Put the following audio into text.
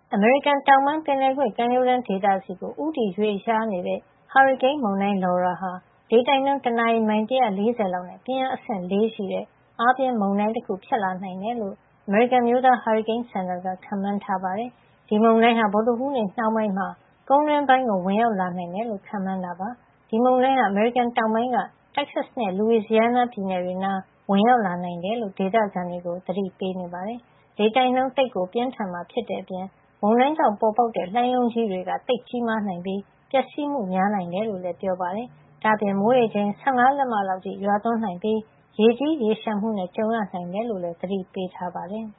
အမေရိကန်တောင်ပိုင်းပင်လယ်ကွေ့ကမ်းရိုးတန်းဒေသဆီကို ဦးတည်ရွေ့လျားနေတဲ့ ဟာရီကိန်းမုန်တိုင်း Laura ဟာ လေတိုက်နှုန်း တနာရီ မိုင် ၁၄၀ လောက်နဲ့ ပြင်းအားအဆင့် 4 ရှိတဲ့ အားပြင်းမုန်တိုင်းတခု ဖြစ်လာနိုင်တယ်လို့ အမေရိကန်အမျိုးသားဟာရီကိန်းစင်တာက ခန့်မှန်းထားပါတယ်။ ဒီမုန်တိုင်းဟာ ဗုဒ္ဓဟူးနေ့နှောင်းပိုင်းမှာ ကုန်းတွင်းပိုင်းကို ဝင်ရောက်လာနိုင်တယ်လို့ ခန့်မှန်းတာပါ။ ဒီမုန်တိုင်းဟာ အမေရိကန်တောင်ပိုင်းက တက်ဆက်စ်နဲ့ Louisiana ပြည်နယ်တွေနား ဝင်ရောက်လာနိုင်တယ်လို့ ဒေသခံတွေကို သတိပေးနေပါတယ်။ လေတိုက်နှုန်းသိပ်ကို ပြင်းထန်မှာ ဖြစ်တဲ့အပြင် မုန်တိုင်းကြောင့်ပေါ်ပေါက်တဲ့ လှိုင်းလုံးကြီးတွေက သိပ်ကြီးမားနိုင်ပြီး ပျက်စီးမှုများနိုင်တယ်လို့လည်း ပြောပါတယ်။ ဒါ့အပြင် မိုးရေချိန် ၁၅ လက်မလောက်အထိ ရွာသွန်းနိုင်ပြီး ရေကြီးရေလျှံမှုနဲ့ ကြုံရနိုင်တယ်လို့လည်း သတိပေးထားပါတယ်